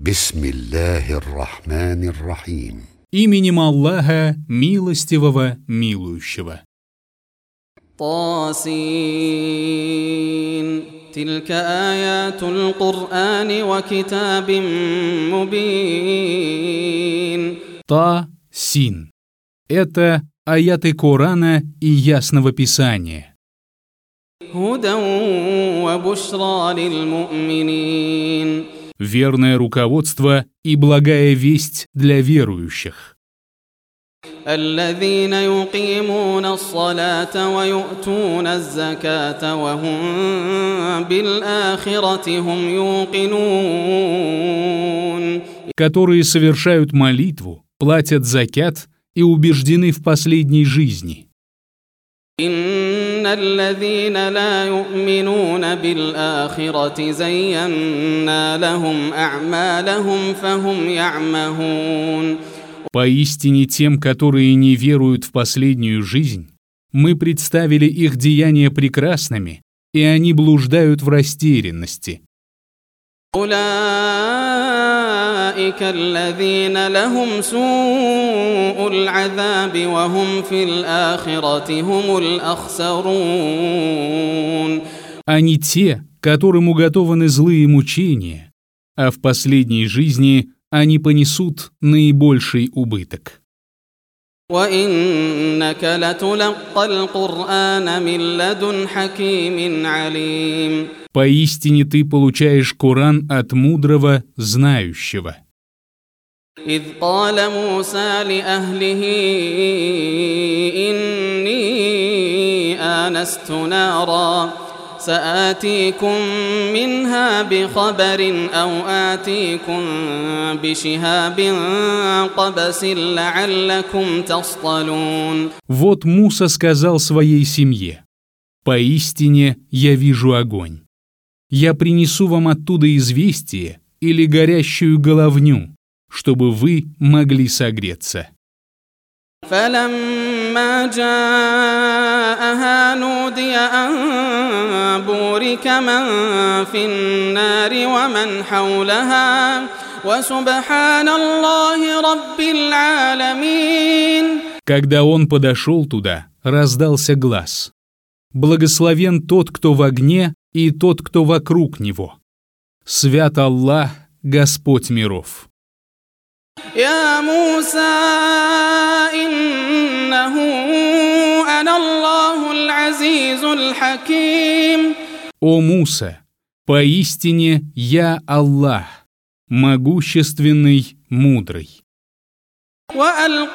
Бисмиллахир-рахманир-рахим. Именем Аллаха, милостивого, милующего. طاسين تلك آيات القرآن وكتاب مبين. Та-син. Это аяты Корана и Ясного Писания. هدى وبشرى للمؤمنين. Верное руководство и благая весть для верующих. الذين يقيمون الصلاة ويؤتون الزكاة وهم بالآخرة هم يوقنون. Которые совершают молитву, платят закят и убеждены в последней жизни. إن الذين لا يؤمنون بالآخرة زينا لهم أعمالهم فهم يعمهون. Поистине тем, которые не веруют в последнюю жизнь, мы представили их деяния прекрасными, и они блуждают в растерянности. أولئك الذين لهم سوء العذاب وهم في الآخرة هم الأخسرون. Они те, которым уготованы злые мучения, а в последней жизни они понесут наибольший убыток. وإنك لتلقى القرآن من لدن حكيم عليم. Поистине ты получаешь Коран от мудрого, знающего. إذ قال موسى لأهله إني آنست نارا سآتيكم منها بخبر أو آتيكم بشهاب قبس لعلكم تصطلون. Вот Муса сказал своей семье: «Поистине я вижу огонь. Я принесу вам оттуда известие или горящую головню, чтобы вы могли согреться». فلما جاءها نودي أن بورك من في النار ومن حولها وسبحان الله رب العالمين. Когда он подошел туда, раздался глас: «Благословен тот, кто в огне, и тот, кто вокруг него. Свят Аллах, Господь миров». يا موسى إنه أنا الله العزيز الحكيم. «О Муса, поистине я Аллах, могущественный, мудрый». وألق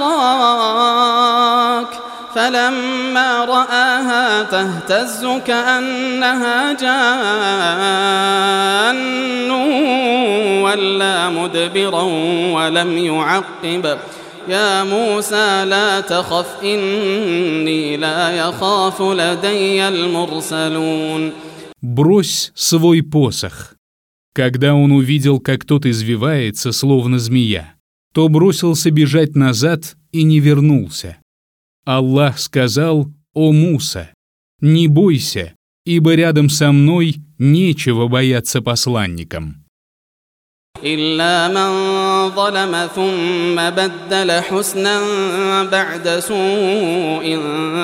عصاك فلما رآها تهتز كأنها جان ولا مدبرا ولم يعقب. يا موسى لا تخف إني لا يخاف لدي المرسلون. «Брось свой посох». Когда он увидел, как тот извивается, словно змея, то бросился бежать назад и не вернулся. Аллах сказал: «О Муса, не бойся, ибо рядом со мной нечего бояться посланникам». إلا من ظلم ثم بدل حسنا بعد سوء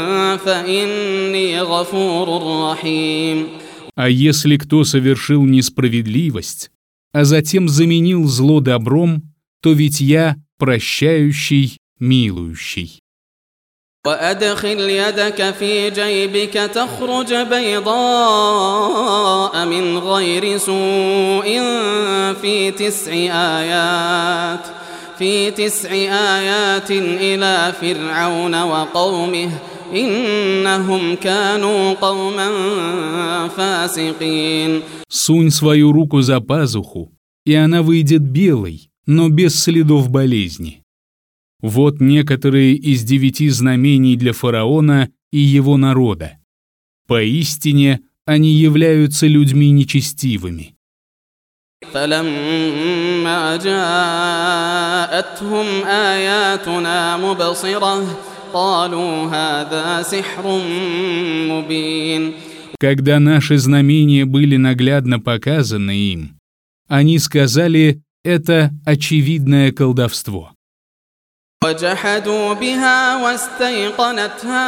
فإني غفور رحيم. А если кто совершил несправедливость, а затем заменил зло добром, то ведь я прощающий, милующий. وأدخل يدك في جيبك تخرج بيضاء من غير سوء في تسع آيات إلى فرعون وقومه إنهم كانوا قوما فاسقين. Сунь свою руку за пазуху, и она выйдет белой, но без следов болезни. Вот некоторые из 9 знамений для фараона и его народа. Поистине они являются людьми нечестивыми. فلما جاءتهم آياتنا مبصرة قالوا هذا سحر مبين. Когда наши знамения были наглядно показаны им, они сказали: это очевидное колдовство. وجحدوا بها واستيقنتها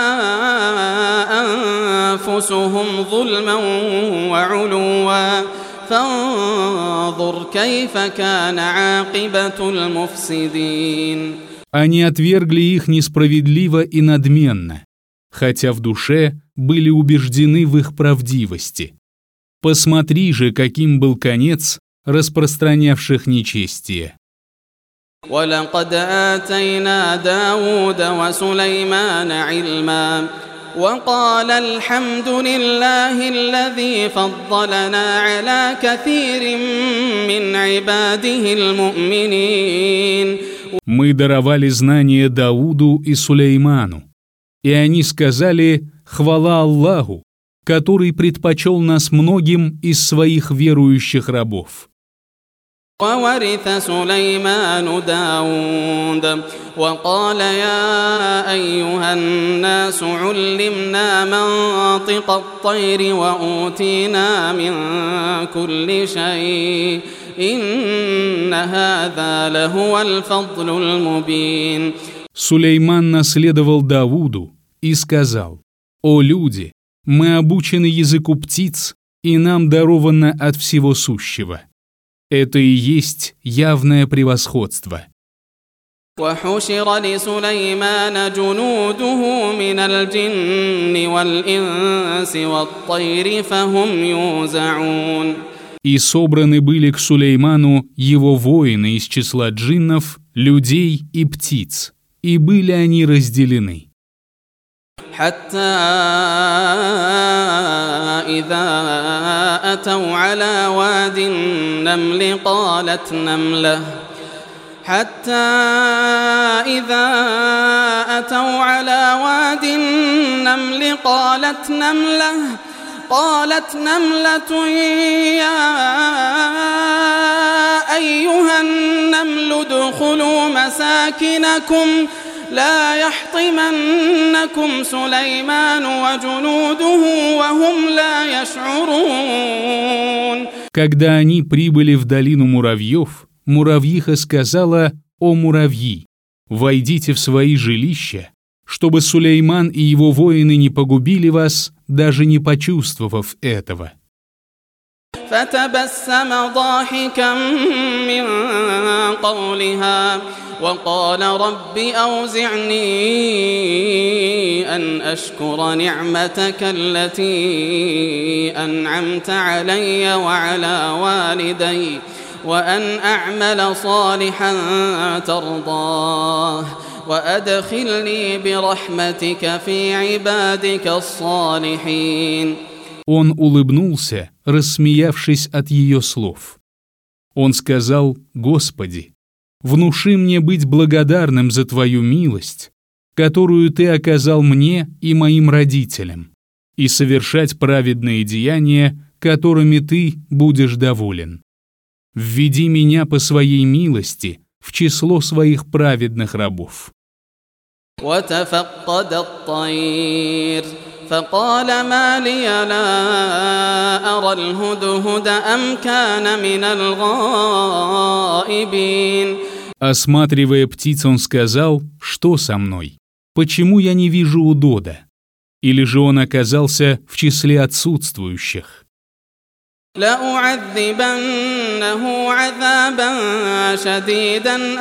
أنفسهم ظلما وعلوا فانظر كيف كان عاقبة المفسدين. Они отвергли их несправедливо и надменно, хотя в душе были убеждены в их правдивости. Посмотри же, каким был конец распространявших нечестие. ولقد آتينا داود وسليمان علما وقال الحمد لله الذي فضلنا على كثير من عباده المؤمنين. Мы даровали знания Дауду и Сулейману, и они сказали «Хвала Аллаху, который предпочел нас многим из своих верующих рабов». وورث سليمان داود وقال يا أيها الناس علمنا منطق الطير وأوتينا من كل شيء إن هذا لهو الفضل المبين. Сулейман наследовал Давуду и сказал: «О люди, мы обучены языку птиц, и нам даровано от всего сущего». Это и есть явное превосходство. وحشر لسليمان جنوده من الجن والإنس والطير فهم يوزعون. И собраны были к Сулейману его воины из числа джиннов, людей и птиц, и были они разделены. حتى إذا أتوا على واد النمل قالت نملة قالت نملة يا أيها النمل ادخلوا مساكنكم لا يحطمنكم سليمان وجنوده وهم لا يشعرون. Когда они прибыли в долину муравьев, муравьиха сказала: «О муравьи, войдите в свои жилища, чтобы Сулейман и его воины не погубили вас, даже не почувствовав этого». فتبسم ضاحكا من قولها وقال رب أوزعني أن أشكر نعمتك التي أنعمت علي وعلى والدي وأن أعمل صالحا ترضاه وأدخلني برحمتك في عبادك الصالحين. Он улыбнулся, рассмеявшись от ее слов. Он сказал: «Господи, внуши мне быть благодарным за Твою милость, которую Ты оказал мне и моим родителям, и совершать праведные деяния, которыми Ты будешь доволен. Введи меня по Своей милости в число Своих праведных рабов». وتفقد الطير فقال ما لي لا أرى الهدهد أم كان من الغائبين. Осматривая птиц, он сказал: «Что со мной? Почему я не вижу удода? Или же он оказался в числе отсутствующих?» لأعذبنه عذابا شديدا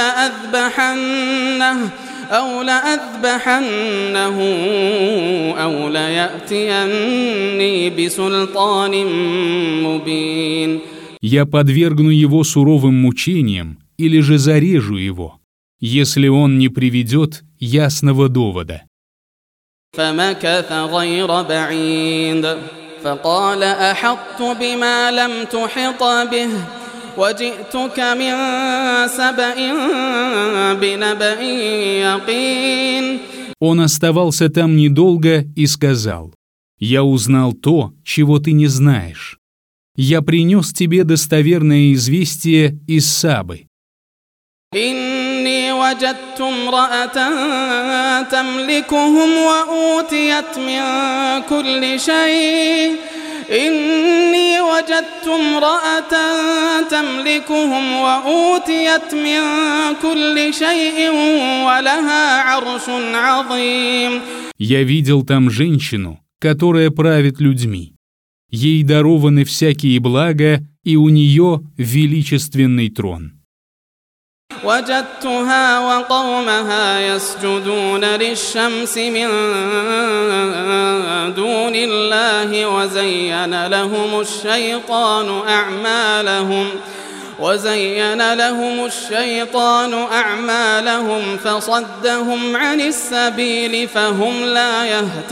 أو لأذبحنه أو ليأتيني بسلطان مبين. Я подвергну его суровым мучениям или же зарежу его, если он не приведет ясного довода. فمكث غير بعيد فقال أحطت بما لم تحط به وجئتك من سبأ بنبأ يقين. Он оставался там недолго и сказал: «Я узнал то, чего ты не знаешь. Я принес тебе достоверное известие из Сабы». إني وجدت امرأة تملكهم وأوتيت من كل شيء إني وجدت امرأة تملكهم وأوتيت من كل شيء ولها عرش عظيم. Я видел там женщину, которая правит людьми. Ей дарованы всякие блага, и у нее величественный трон. وجدتها وقومها يسجدون للشمس من دون الله وزين لهم الشيطان أعمالهم فصدهم عن السبيل فهم لا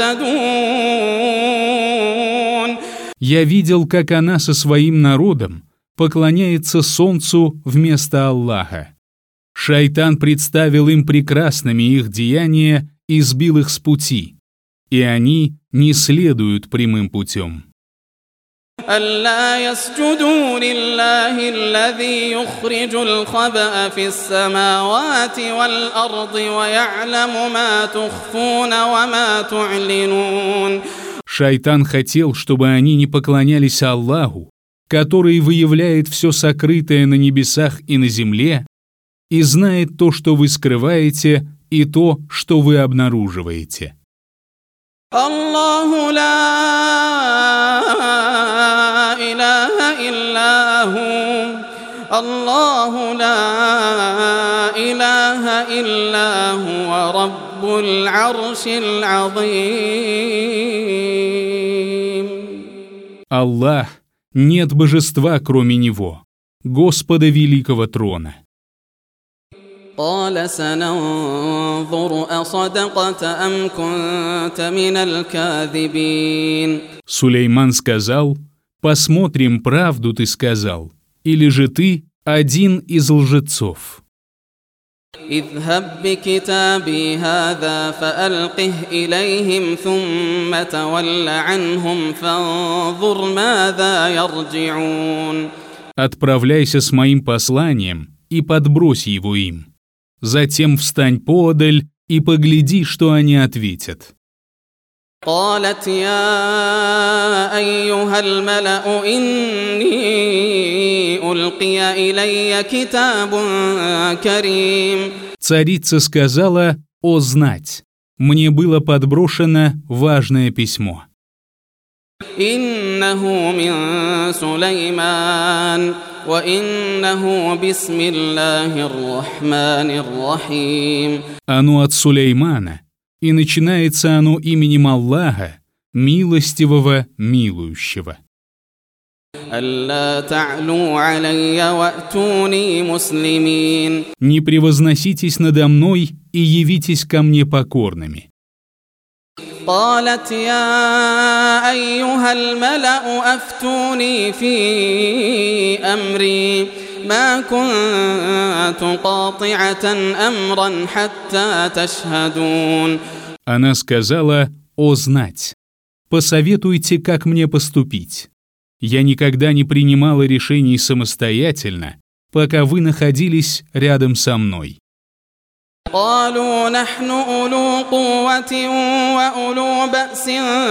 يهتدون. Я видел, как она со своим народом поклоняется солнцу вместо Аллаха. Шайтан представил им прекрасными их деяния и сбил их с пути, и они не следуют прямым путем. ألا يسجدوا لله الذي يخرج الخبأ في السماوات والأرض ويعلم ما تخفون وما تعلنون. Шайтан хотел, чтобы они не поклонялись Аллаху, который выявляет все сокрытое на небесах и на земле, и знает то, что вы скрываете, и то, что вы обнаруживаете. Аллаху ла иляха илля хуа раббуль аршил азим. Аллах, нет божества, кроме Него, Господа Великого Трона. قال سننظر أصدقت أم كنت من الكاذبين. Сулейман сказал: посмотрим, правду ты сказал, или же ты один из лжецов. اذهب بكتابي هذا فألقه إليهم ثم تول عنهم فانظر ماذا يرجعون. Отправляйся с моим посланием и подбрось его им. Затем встань поодаль и погляди, что они ответят. قالت يا أيها الملأ إني ألقي إلي كتاب كريم. Царица сказала: «О знать, мне было подброшено важное письмо. إنه من سليمان وإنه بسم الله الرحمن الرحيم. Оно от Сулеймана, и начинается оно именем Аллаха, милостивого, милующего. ألا تعلوا علي وأتوني مسلمين. Не превозноситесь надо мной и явитесь ко мне покорными. قالت يا أيها الملأ أفتوني في أمري ما كنت قاطعة أمرا حتى تشهدون. Она сказала: «О знать, посоветуйте, как мне поступить. Я никогда не принимала решений самостоятельно, пока вы находились рядом со мной». قالوا نحن أولو قوة وأولو بأس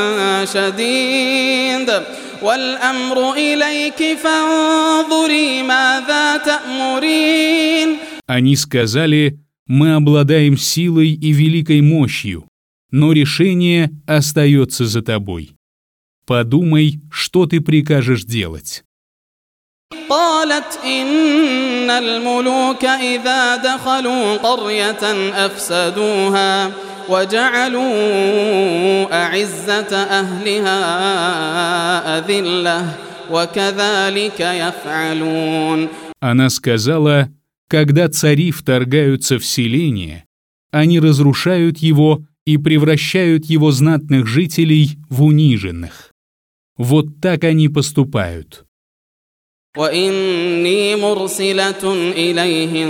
شديد والأمر إليك فانظري ماذا تأمرين. Они сказали: «Мы обладаем силой и великой мощью, но решение остается за тобой. Подумай, что ты прикажешь делать». قالت إن الملوك إذا دخلوا قرية أفسدوها وجعلوا أعزة أهلها أذلة وكذلك يفعلون. Она сказала: «Когда цари вторгаются в селение, они разрушают его и превращают его знатных жителей в униженных. Вот так они поступают». وإني مرسلة إليهم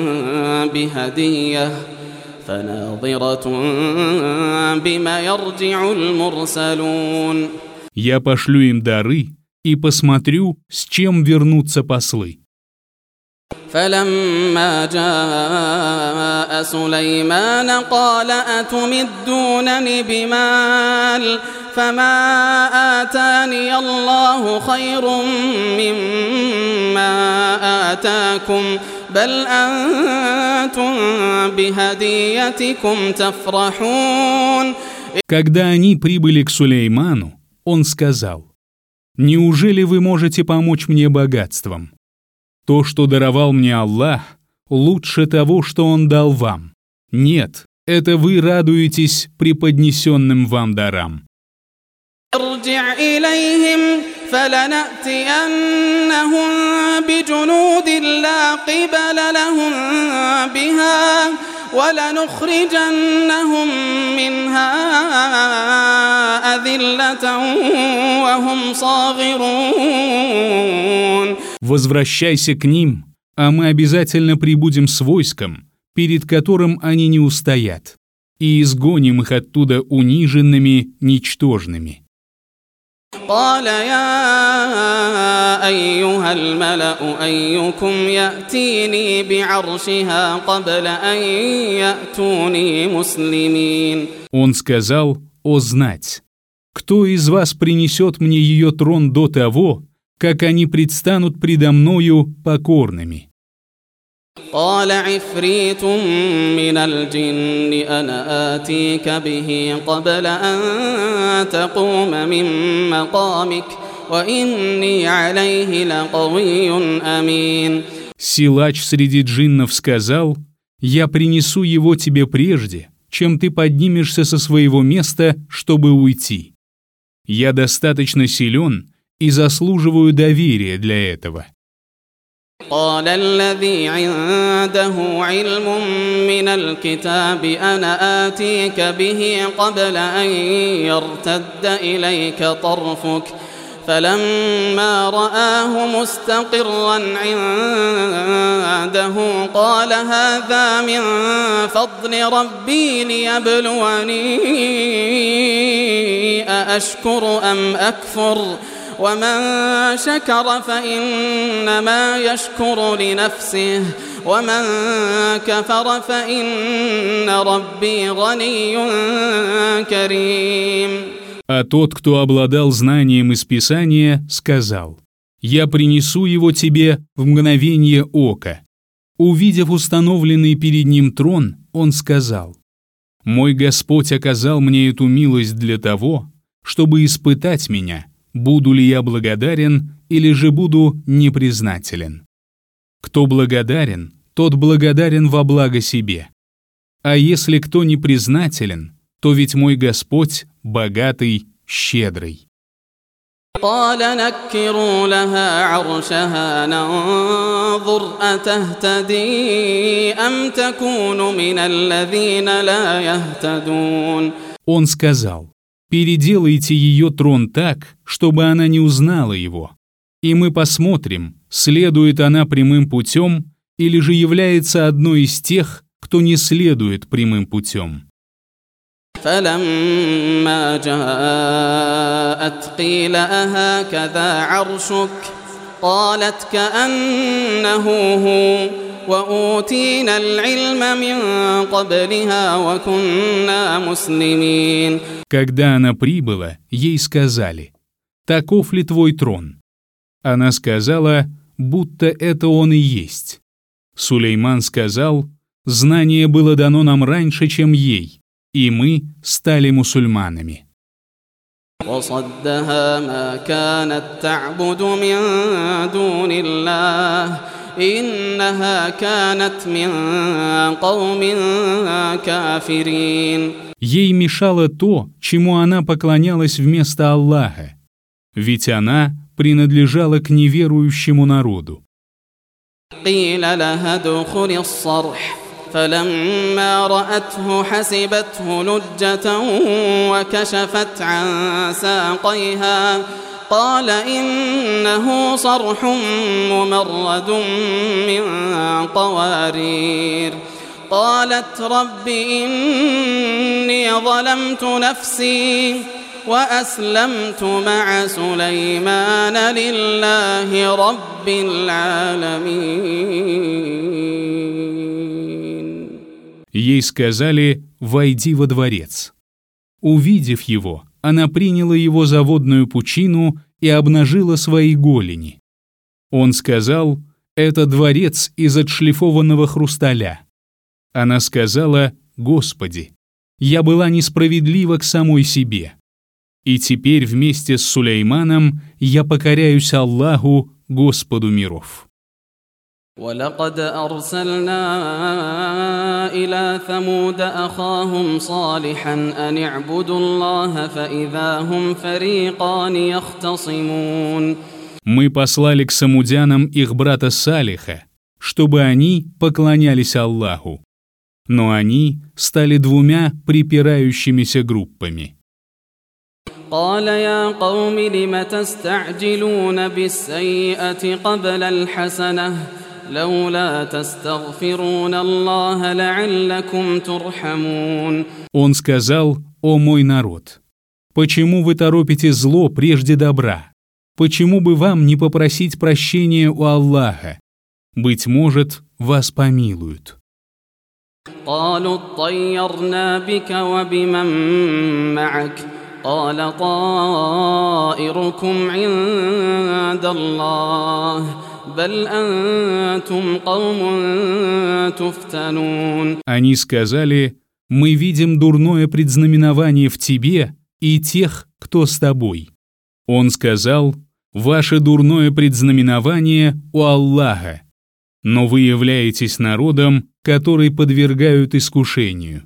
بهدية فناظرة بما يرجع المرسلون. Я пошлю им дары и посмотрю, с чем вернутся послы. فلما جاء سليمان قال أتمدونني بمال فما آتاني الله خير مما آتاكم بل أنتم بهديتكم تفرحون. Когда они прибыли к Сулейману, он сказал: «Неужели вы можете помочь мне богатством? То, что даровал мне Аллах, лучше того, что Он дал вам. Нет, это вы радуетесь преподнесенным вам дарам». ارجع إليهم فلنأتينهم بجنود لا قبل لهم بها ولنخرجنهم منها أذلة وهم صاغرون. Возвращайся к ним, а мы обязательно прибудем с войском, перед которым они не устоят, и изгоним их оттуда униженными, ничтожными. قال يا أيها الملأ أيكم يأتيني بعرشها قبل أن يأتوني مسلمين. Он сказал: «О знать, кто из вас принесет мне ее трон до того, как они предстанут предо мною покорными?» قال عفريت من الجن أنا آتيك به قبل أن تقوم من مقامك وإني عليه لقوي أمين. Силач среди джиннов сказал: «Я принесу его тебе прежде, чем ты поднимешься со своего места, чтобы уйти. Я достаточно силен и заслуживаю доверия для этого». قال الذي عنده علم من الكتاب أنا آتيك به قبل أن يرتد إليك طرفك فلما رآه مستقرا عنده قال هذا من فضل ربي ليبلوني أأشكر أم أكفر ومن شكر فإنما يشكر لنفسه ومن كفر فإن ربي غني كريم. А тот, кто обладал знанием из Писания, сказал: «Я принесу его тебе в мгновение ока». Увидев установленный перед ним трон, он сказал: «Мой Господь оказал мне эту милость для того, чтобы испытать меня, буду ли я благодарен или же буду непризнателен. Кто благодарен, тот благодарен во благо себе. А если кто непризнателен, то ведь мой Господь богатый, щедрый». قال نكروا لها عرشها ننظر أتهتدي أم تكون من الذين لا يهتدون. Он сказал: «Переделайте ее трон так, чтобы она не узнала его, и мы посмотрим, следует она прямым путем или же является одной из тех, кто не следует прямым путем». فلما جاءت قيل أهكذا عرشك قالت كأنه هو وأوتينا العلم من قبلها وكنا مسلمين. Когда она прибыла, ей сказали: «Таков ли твой трон?» Она сказала, будто это он и есть. Сулейман сказал: «Знание было дано нам раньше, чем ей, и мы стали мусульманами». وصدها ما كانت تعبد من دون الله إنها كانت من قوم كافرين. Ей мешало то, чему она поклонялась вместо Аллаха, ведь она принадлежала к неверующему народу. قيل لها ادخلي الصرح فلما رأته حسبته لجة وكشفت عن ساقيها قال إنه صرح ممرد من قوارير قالت رب إني ظلمت نفسي وأسلمت مع سليمان لله رب العالمين. Ей сказали: «Войди во дворец». Увидев его, она приняла его за водную пучину и обнажила свои голени. Он сказал: «Это дворец из отшлифованного хрусталя». Она сказала: «Господи, я была несправедлива к самой себе. И теперь вместе с Сулейманом я покоряюсь Аллаху, Господу миров». ولقد أرسلنا إلى ثمود أخاهم صالحا أن اعبدوا الله فإذا هم فريقان يختصمون. Мы послали к самудянам их брата Салиха, чтобы они поклонялись Аллаху. Но они стали двумя припирающимися группами. قال يا قوم لم تستعجلون بالسيئة قبل الحسنة لولا تستغفرون الله لعلكم ترحمون. Он сказал: «О мой народ, почему вы торопите зло прежде добра? Почему бы вам не попросить прощения у Аллаха? Быть может, вас помилуют». قالوا اطيرنا بك وبمن معك قال طائركم عند الله بل أنتم قوم تفتنون. Они сказали: «Мы видим дурное предзнаменование в тебе и тех, кто с тобой». Он сказал: «Ваше дурное предзнаменование у Аллаха, но вы являетесь народом, который подвергают искушению».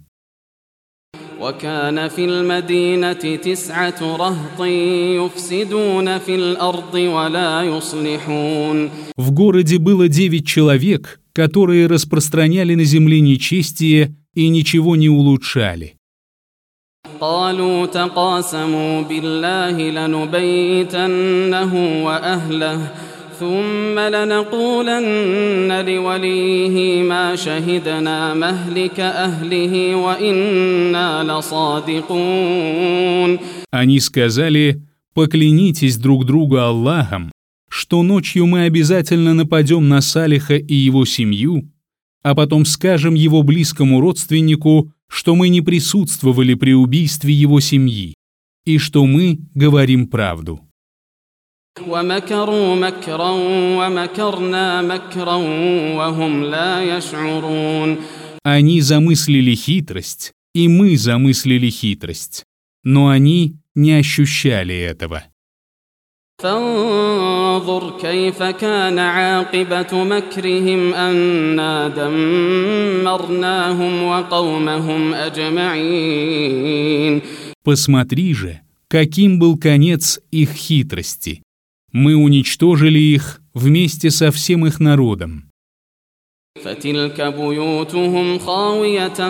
وكان في المدينة 9 رهط يفسدون في الأرض ولا يصلحون. В городе было 9 человек, которые распространяли на земле нечестие и ничего не улучшали. قالوا تقاسموا بالله لنبيتنه وأهله ثم لنقولن لوليه ما شهدنا مهلك أهله وإنا لصادقون. Они сказали: «Поклянитесь друг другу Аллахом, что ночью мы обязательно нападем на Салиха и его семью, а потом скажем его близкому родственнику, что мы не присутствовали при убийстве его семьи и что мы говорим правду». ومكروا مكرا ومكرنا مكرا وهم لا يشعرون. Они замыслили хитрость, и мы замыслили хитрость, но они не ощущали этого. فانظر كيف كان عاقبة مكرهم أنا دمرناهم وقومهم أجمعين. Посмотри же, каким был конец их хитрости. Мы уничтожили их вместе со всем их народом. فتلك بيوتهم خاوية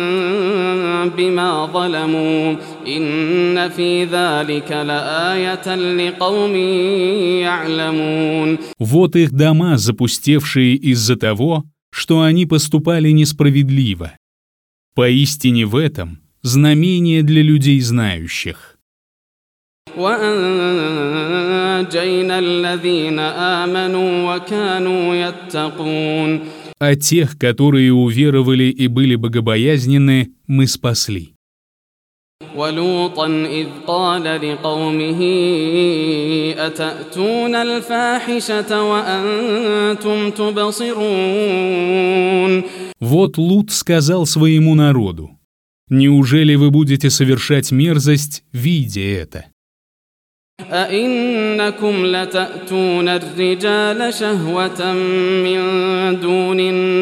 بما ظلموا إن في ذلك لآية لقوم يعلمون. Вот их дома, запустевшие из-за того, что они поступали несправедливо. Поистине в этом знамение для людей знающих. وأنجينا الذين آمنوا وكانوا يتقون. А тех, которые уверовали и были богобоязненны, мы спасли. ولوطا إذ قال لقومه أتأتون الفاحشة وأنتم تبصرون. Вот Лут сказал своему народу: «Неужели вы будете совершать мерзость, видя это?» أئنكم لتأتون الرجال شهوة من دون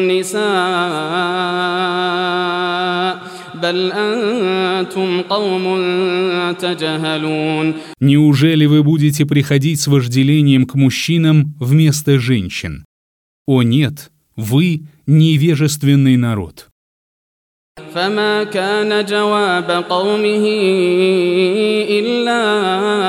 النساء بل أنتم قوم تجهلون. Неужели вы будете приходить с вожделением к мужчинам вместо женщин? О нет, вы невежественный народ. فما كان جواب قومه إلا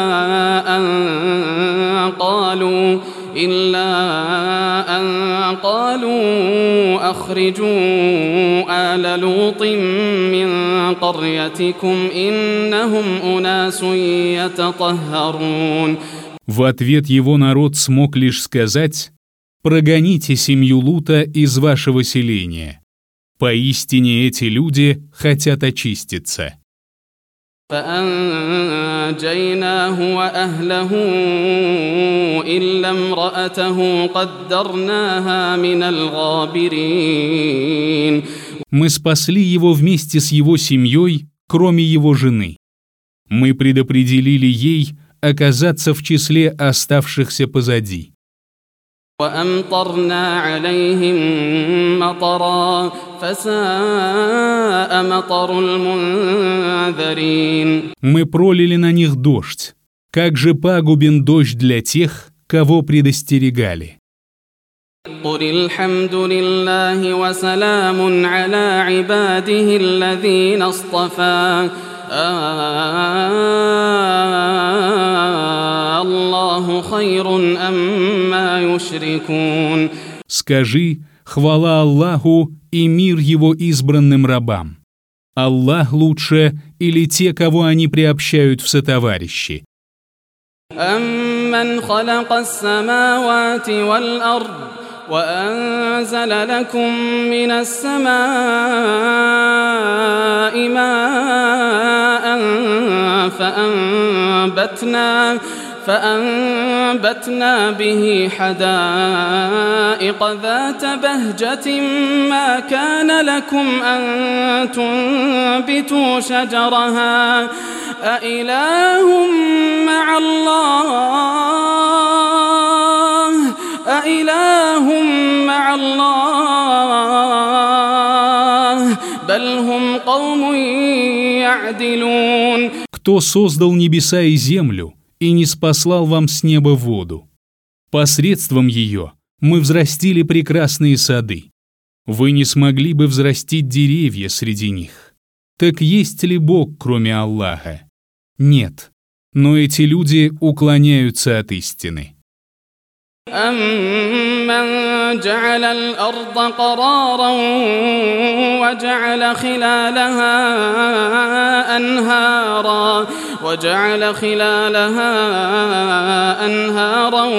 أن قالوا أخرجوا آل لوط من قريتكم إنهم أناس يتطهرون. В ответ его народ смог лишь сказать: «Прогоните семью Лута из вашего селения. Поистине эти люди хотят очиститься. فأنجيناه وأهله إلا امرأته قدرناها من الغابرين. Мы спасли его вместе с его семьей, кроме его жены. Мы предопределили ей оказаться в числе оставшихся позади. وأمطرنا عليهم مطرا فساء مطر المنذرين. Мы пролили на них дождь. Как же пагубен дождь для тех, кого предостерегали. قل الحمد لله وسلام على عباده الذين اصطفى الله خير أما يشركون. Скажи, хвала Аллаху и мир его избранным рабам. Аллах лучше или те, кого они приобщают в сотоварищи? أمن خلق السماوات والأرض وأنزل لكم من السماء ماء فأنبتنا به حدائق ذات بهجة ما كان لكم أن تنبتوا شجرها أإله مع الله بل هم قوم يعدلون. Кто создал небеса и землю и не спаслал вам с неба воду? Посредством ее мы взрастили прекрасные сады. Вы не смогли бы взрастить деревья среди них. Так есть ли Бог, кроме Аллаха? Нет, но эти люди уклоняются от истины. أَمَّنْ جَعَلَ الْأَرْضَ قَرَارًا وَجَعَلَ خِلَالَهَا أَنْهَارًا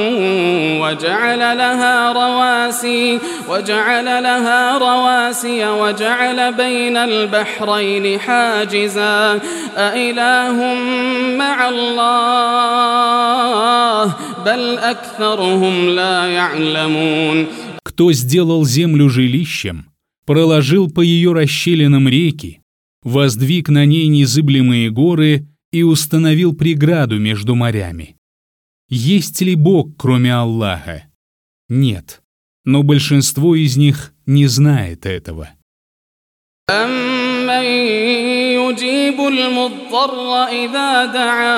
وَجَعَلَ لَهَا رواسي وَجَعَلَ بَيْنَ الْبَحْرَيْنِ حَاجِزًا أَإِلَٰهٌ مَّعَ اللَّهِ بَلْ أَكْثَرُهُمْ لا يعلمون. Кто сделал землю жилищем, проложил по ее расщелинам реки, воздвиг на ней незыблемые горы и установил преграду между морями. Есть ли Бог, кроме Аллаха? Нет, но большинство из них не знает этого. أَمَّن يُجِيبُ الْمُضْطَرَّ إِذَا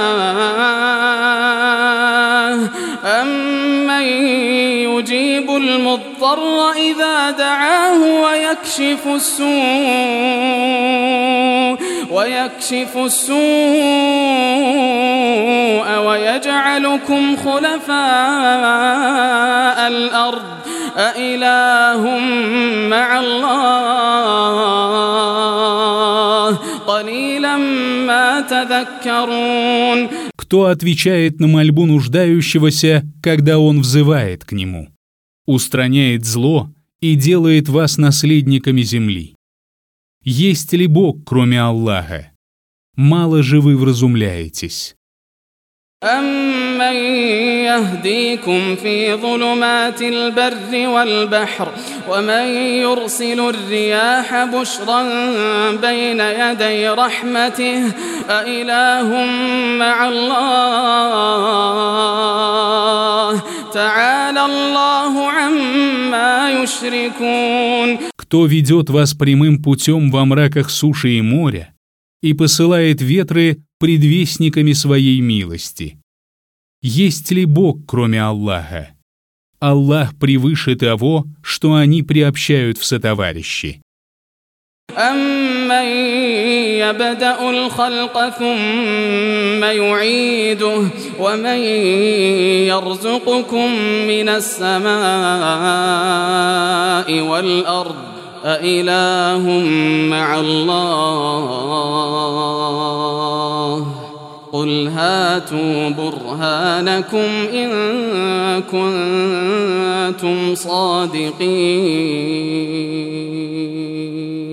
دعاه ويكشف السوء ويجعلكم خلفاء الأرض أإله مع الله قليلا ما تذكرون. Кто отвечает на мольбу нуждающегося, когда он взывает к нему, устраняет зло и делает вас наследниками земли? Есть ли Бог, кроме Аллаха? Мало же вы вразумляетесь. أَمَّن يَهْدِيكُمْ فِي ظُلُمَاتِ الْبَرِّ وَالْبَحْرِ وَمَن يُرْسِلُ الرِّيَاحَ بُشْرًا بَيْنَ يَدَيْ رَحْمَتِهِ أَإِلَٰهٌ مَّعَ اللَّهِ تَعَالَى اللَّهُ عَمَّا يُشْرِكُونَ. Кто ведет вас прямым путем во мраках суши и моря и посылает ветры предвестниками своей милости? Есть ли Бог, кроме Аллаха? Аллах превыше того, что они приобщают в сотоварищи. أَمَّن يَبْدَأُ الْخَلْقَ ثُمَّ يُعِيدُهُ وَمَن يَرْزُقُكُم مِّنَ السَّمَاءِ وَالْأَرْضِ أَإِلَٰهٌ مَّعَ اللَّهِ قُلْ هَاتُوا بُرْهَانَكُمْ إِن كُنتُمْ صَادِقِينَ.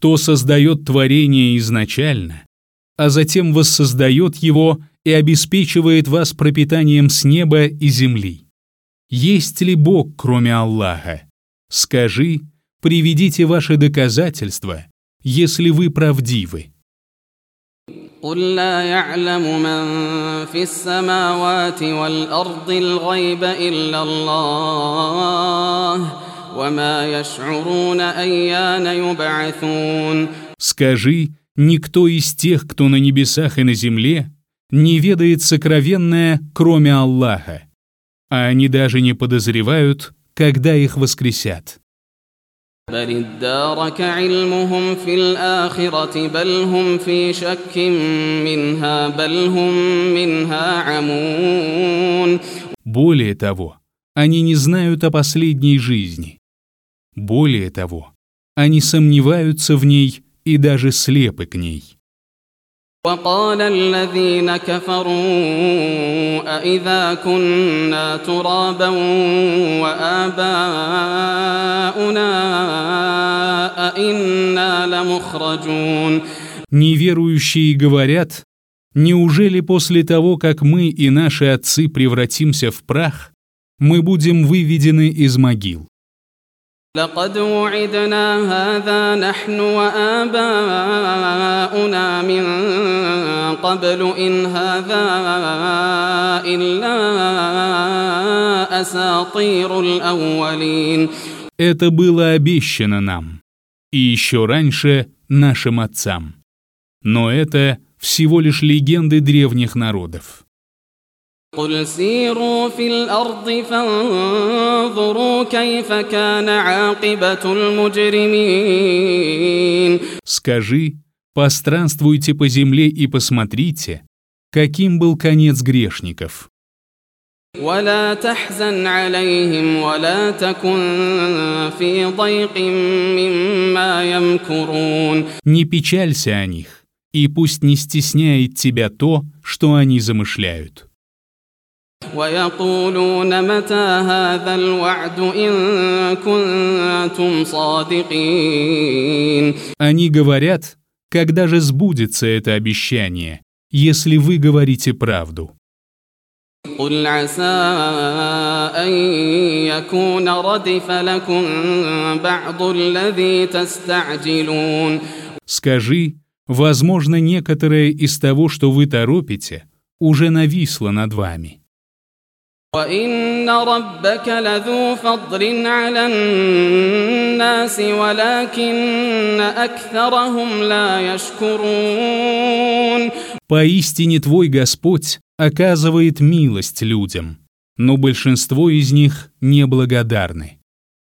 кто создает творение изначально, а затем воссоздает его и обеспечивает вас пропитанием с неба и земли? Есть ли Бог, кроме Аллаха? Скажи, приведите ваши доказательства, если вы правдивы. قل لا يعلم من في السماوات والأرض الغيب إلا الله وما يشعرون أيان يبعثون. Скажи, никто из тех, кто на небесах и на земле, не ведает сокровенное, кроме Аллаха, а они даже не подозревают, когда их воскресят. بل ادارك علمهم في الآخرة بل هم في شك منها بل هم منها عمون. Более того, они не знают о последней жизни. Более того, они сомневаются в ней и даже слепы к ней. وقال الذين كفروا أإذا كنا ترابا وآباؤنا أإنا لمخرجون. Неверующие говорят, неужели после того, как мы и наши отцы превратимся в прах, мы будем выведены из могил? لقد وعدنا هذا نحن وآباؤنا من قبل إن هذا إلا أساطير الأولين. Это было обещано нам, и еще раньше нашим отцам. Но это всего лишь легенды древних народов. قل سيروا في الأرض فانظروا كيف كان عاقبة المجرمين. Скажи, постранствуйте по земле и посмотрите, каким был конец грешников. ولا تحزن عليهم ولا تكن في ضيق مما يمكرون. Не печалься о них, и пусть не стесняет тебя то, что они замышляют. ويقولون متى هذا الوعد إن كنتم صادقين. Они говорят, когда же сбудется это обещание, если вы говорите правду. قل عسى أن يكون ردف لكم بعض الذي تستعجلون. Скажи, возможно, некоторое из того, что вы торопите, уже нависло над вами. وإن ربك لذو فضل على الناس ولكن أكثرهم لا يشكرون. Поистине твой Господь оказывает милость людям, но большинство из них неблагодарны.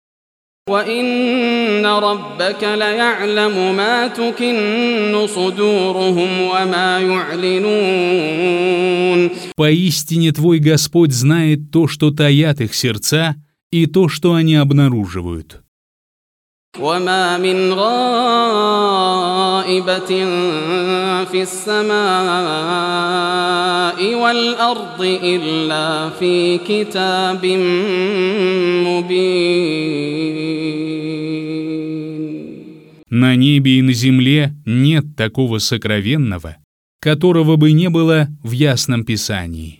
وإن ربك ليعلم ما تكن صدورهم وما يعلنون. Поистине твой Господь знает то, что таят их сердца, и то, что они обнаруживают. وما من غائبة في السماء والأرض إلا في كتاب مبين. На небе и на земле нет такого сокровенного, которого бы не было в ясном Писании.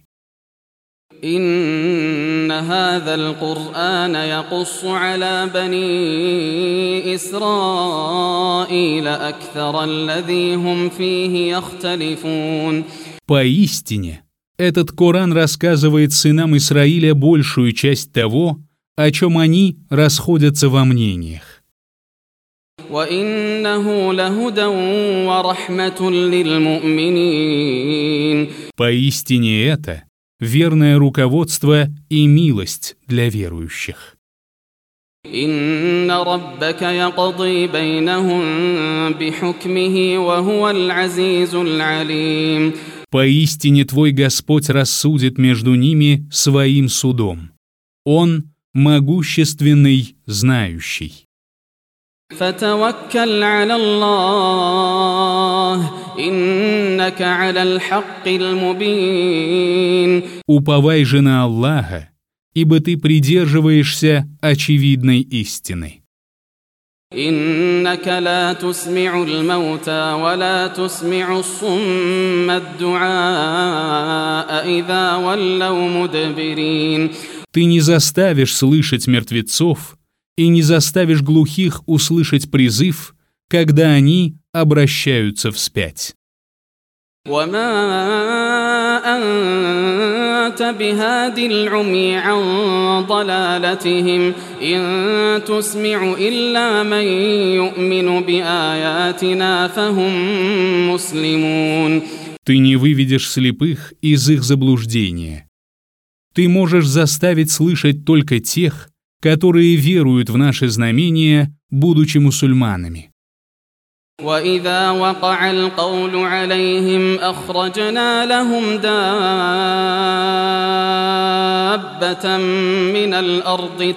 إن هذا القرآن يقص على بني إسرائيل أكثر الذي هم فيه يختلفون. Поистине, этот Коран рассказывает сынам Исраиля большую часть того, о чем они расходятся во мнениях. وإنه لهدى ورحمة للمؤمنين. Поистине это верное руководство и милость для верующих. إن ربك يقضي بينهم بحكمه وهو العزيز العليم. Поистине твой Господь рассудит между ними своим судом. Он могущественный, знающий. فتوكل على الله إنك على الحق المبين. Уповай же на Аллаха, ибо ты придерживаешься очевидной истины. إنك لا تسمع الموتى ولا تسمع الصم الدعاء إذا ولوا مدبرين. Ты не заставишь слышать мертвецов и не заставишь глухих услышать призыв, когда они обращаются вспять. وما أنت بهاد العمي عن ضلالتهم إن تسمع إلا من يؤمن بآياتنا فهم مسلمون. Ты не выведешь слепых из их заблуждения. Ты можешь заставить слышать только тех, которые веруют в наши знамения, будучи мусульманами. وإذا وقع القول عليهم أخرجنا لهم دابة من الأرض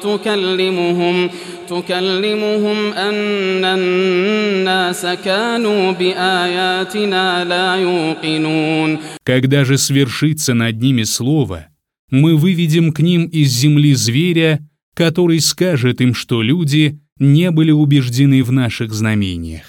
تكلمهم أن الناس كانوا بآياتنا لا يوقنون. Когда же свершится над ними слово, мы выведем к ним из земли зверя, который скажет им, что люди не были убеждены в наших знамениях.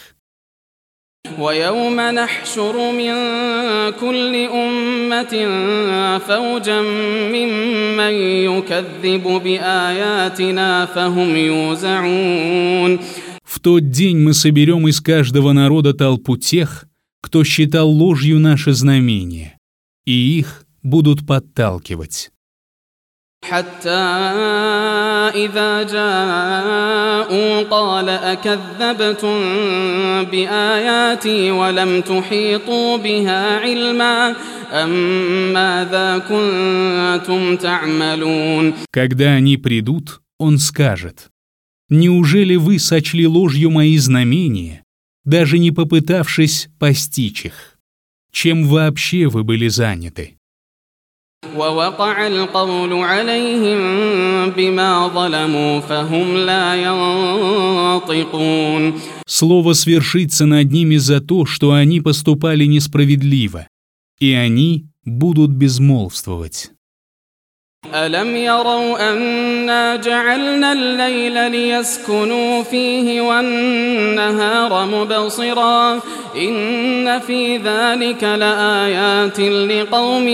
ويوم نحشر من كل أمة فوجا ممن يكذب بآياتنا فهم يوزعون. В тот день мы соберем из каждого народа толпу тех, кто считал ложью наши знамения, и их будут подталкивать. حتى إذا جاءوا قال أكذبتم بآياتي ولم تحيطوا بها علما أم ماذا كنتم تعملون. Когда они придут, он скажет: «Неужели вы сочли ложью мои знамения, даже не попытавшись постичь их? Чем вообще вы были заняты?» ووقع القول عليهم بما ظلموا فهم لا ينطقون. Слово свершится над ними за то, что они поступали несправедливо, и они будут безмолвствовать. ألم يروا أنا جعلنا الليل ليسكنوا فيه والنهار مبصرا إن في ذلك لآيات لقوم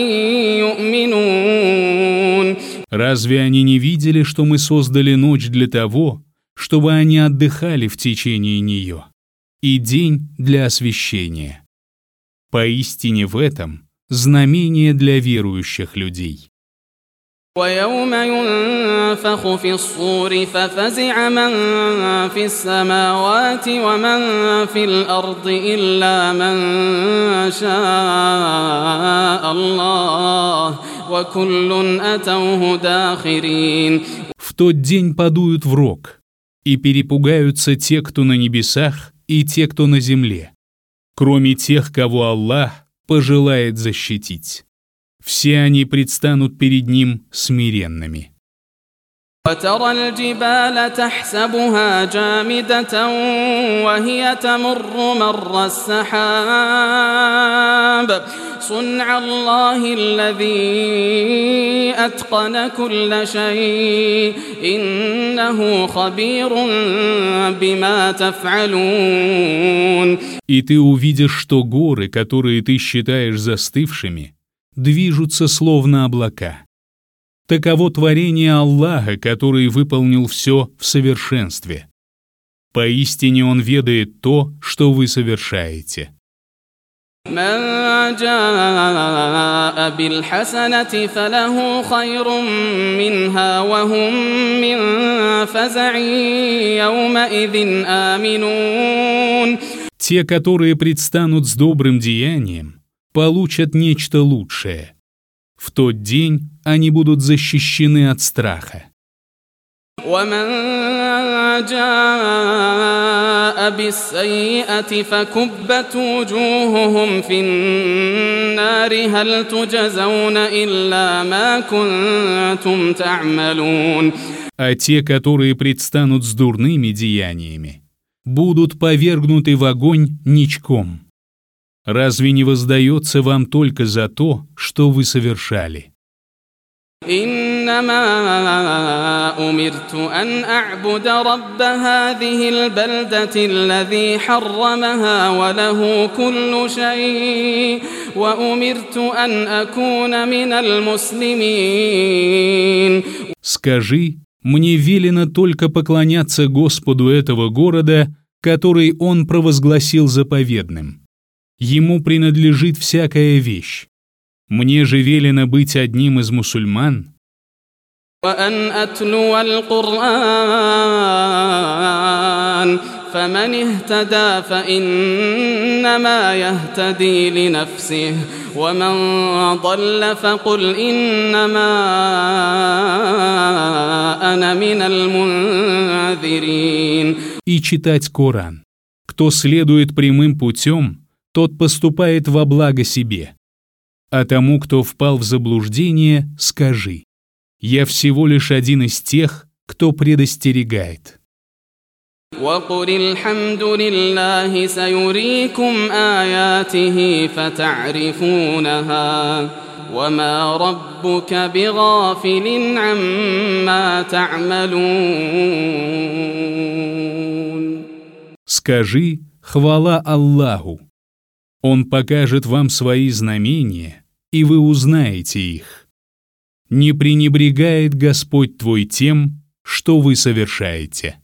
يؤمنون. Разве они не видели, что мы создали ночь для того, чтобы они отдыхали в течение нее, и день для освещения? Поистине в этом знамение для верующих людей. ويوم ينفخ في الصور ففزع من في السماوات ومن في الأرض إلا من شاء الله وكل أتوه داخرين. В тот день подуют в рог, и перепугаются те, кто на небесах, и те, кто на земле, кроме тех, кого Аллах пожелает защитить. Все они предстанут перед ним смиренными. وترى الجبال تحسبها جامدة وهي تمر مر السحاب صنع الله الذي أتقن كل شيء إنه خبير بما تفعلون. И ты увидишь, что горы, которые ты считаешь застывшими, движутся словно облака. Таково творение Аллаха, который выполнил все в совершенстве. Поистине Он ведает то, что вы совершаете. من جاء بالحسنة فله خير منها وهم من فزع يومئذ آمنون. Те, которые предстанут с добрым деянием, получат нечто лучшее. В тот день они будут защищены от страха. ومن جاء بالسيئة فكبت وجوههم في النار هل تجزون إلا ما كنتم تعملون. А те, которые предстанут с дурными деяниями, будут повергнуты в огонь ничком. Разве не воздается вам только за то, что вы совершали? إنما أمرت أن أعبد رب هذه البلدة الذي حرمها وله كل شيء وأمرت أن أكون من المسلمين. Скажи, мне велено только поклоняться Господу этого города, который Он провозгласил заповедным. Ему принадлежит всякая вещь. Мне же велено быть одним из мусульман. وأن أتلو القرآن فمن اهتدى فإنما يهتدي لنفسه ومن ضل فقل إنما أنا من المنذرين. И читать Коран. Кто следует прямым путем, тот поступает во благо себе. А тому, кто впал в заблуждение, скажи: я всего лишь один из тех, кто предостерегает. وقل الحمد لله سيريكم آياته فتعرفونها وما ربك بغافل عما تعملون. Скажи: хвала Аллаху. Он покажет вам свои знамения, и вы узнаете их. Не пренебрегает Господь твой тем, что вы совершаете.